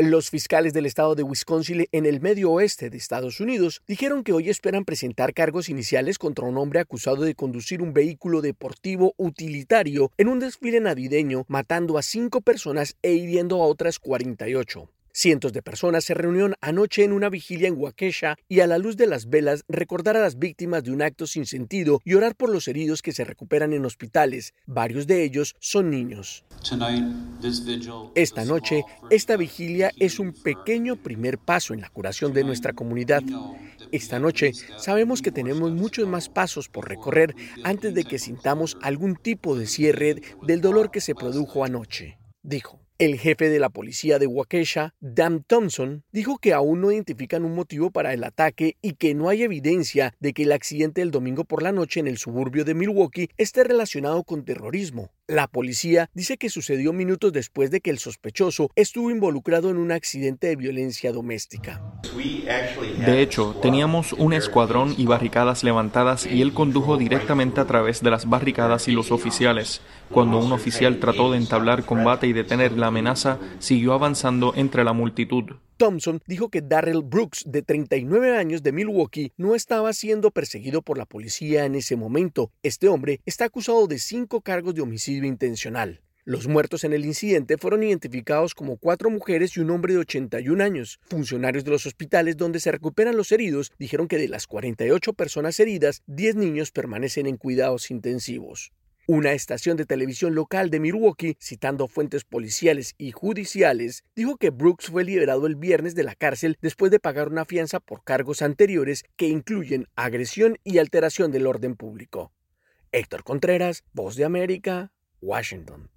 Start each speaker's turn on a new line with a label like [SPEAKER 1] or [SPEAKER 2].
[SPEAKER 1] Los fiscales del estado de Wisconsin en el medio oeste de Estados Unidos dijeron que hoy esperan presentar cargos iniciales contra un hombre acusado de conducir un vehículo deportivo utilitario en un desfile navideño, matando a 5 personas e hiriendo a otras 48. Cientos de personas se reunieron anoche en una vigilia en Waukesha y a la luz de las velas recordar a las víctimas de un acto sin sentido y orar por los heridos que se recuperan en hospitales. Varios de ellos son niños. Esta noche, esta vigilia es un pequeño primer paso en la curación de nuestra comunidad. Esta noche sabemos que tenemos muchos más pasos por recorrer antes de que sintamos algún tipo de cierre del dolor que se produjo anoche, dijo. El jefe de la policía de Waukesha, Dan Thompson, dijo que aún no identifican un motivo para el ataque y que no hay evidencia de que el accidente del domingo por la noche en el suburbio de Milwaukee esté relacionado con terrorismo. La policía dice que sucedió minutos después de que el sospechoso estuvo involucrado en un accidente de violencia doméstica.
[SPEAKER 2] De hecho, teníamos un escuadrón y barricadas levantadas y él condujo directamente a través de las barricadas y los oficiales. Cuando un oficial trató de entablar combate y detener la amenaza, siguió avanzando entre la multitud.
[SPEAKER 1] Thompson dijo que Darrell Brooks, de 39 años de Milwaukee, no estaba siendo perseguido por la policía en ese momento. Este hombre está acusado de 5 cargos de homicidio intencional. Los muertos en el incidente fueron identificados como 4 mujeres y un hombre de 81 años. Funcionarios de los hospitales donde se recuperan los heridos dijeron que de las 48 personas heridas, 10 niños permanecen en cuidados intensivos. Una estación de televisión local de Milwaukee, citando fuentes policiales y judiciales, dijo que Brooks fue liberado el viernes de la cárcel después de pagar una fianza por cargos anteriores que incluyen agresión y alteración del orden público. Héctor Contreras, Voz de América, Washington.